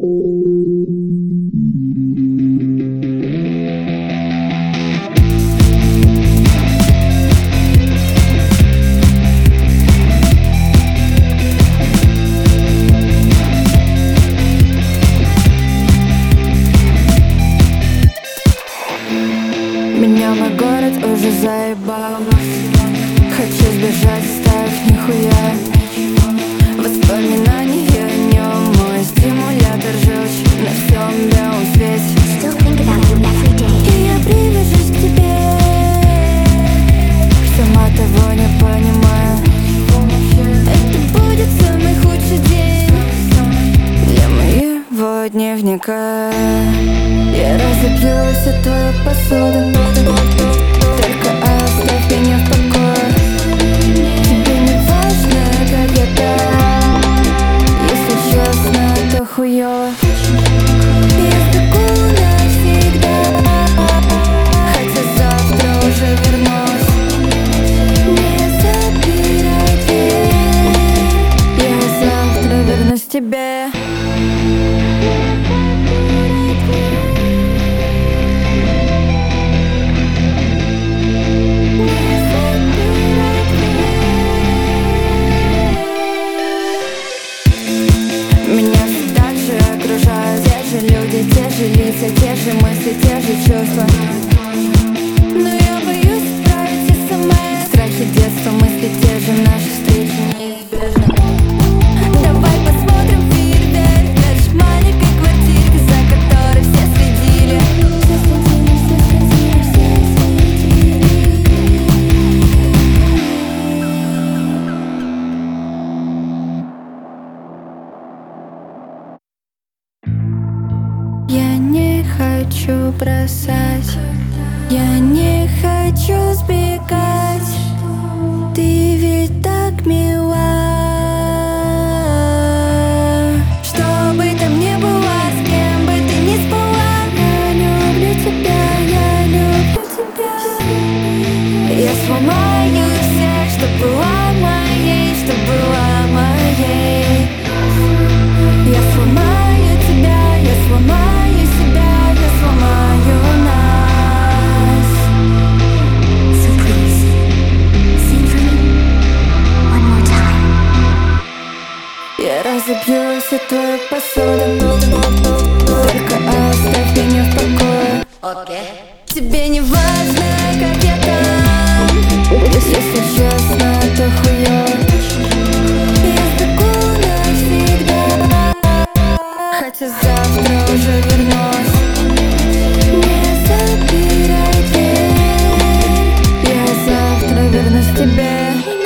Меня мой город уже заебал. Хочу сбежать, оставив нихуя. Воспоминания о нем, мой стимулятор желчь на всем белом свете. И я привяжусь к тебе, сама того не понимаю. Это будет самый худший день для моего дневника. Я разобью всю твою посуду, только оставь меня в покое. Тебе не важно, как я там, если честно, то хуёво. Я сбегу навсегда, хотя завтра уже вернусь. Не запирай дверь, я завтра вернусь к тебе. Те же лица, те же мысли, те же чувства. Но я боюсь справиться сама. Страхи детства, мысли те же, наши встречи неизбежны. Давай посмотрим фейерверк в нашей маленькой квартирке, за которой все следили. Я не хочу бросать, я не хочу сбегать. Ты ведь так мила. Что бы там ни было, с кем бы ты ни спала, я люблю тебя, я люблю тебя. Я сломаю всех, что была моей, что была моей. Я сломаю тебя, я сломаю себя, я сломаю нас. So please, sing for me one more time. Я разобью всю твою посуду, только оставь меня в покое. Тебе не важно, как я там, если честно, то хуёво. Я сбегу навсегда, хотя завтра уже вернусь. Не запирай дверь, я завтра вернусь к тебе.